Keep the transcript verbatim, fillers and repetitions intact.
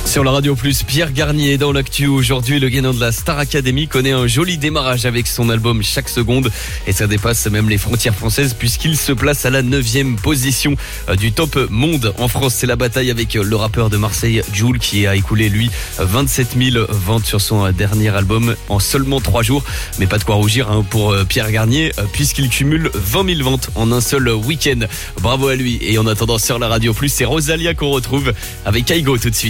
Sur la Radio Plus, Pierre Garnier dans l'actu. Aujourd'hui, le gagnant de la Star Academy connaît un joli démarrage avec son album Chaque Seconde. Et ça dépasse même les frontières françaises puisqu'il se place à la neuvième position du top monde. En France, c'est la bataille avec le rappeur de Marseille, Jul, qui a écoulé, lui, vingt-sept mille ventes sur son dernier album en seulement trois jours. Mais pas de quoi rougir hein, pour Pierre Garnier puisqu'il cumule vingt mille ventes en un seul week-end. Bravo à lui. Et en attendant, sur la Radio Plus, c'est Rosalia qu'on retrouve avec Aigo tout de suite.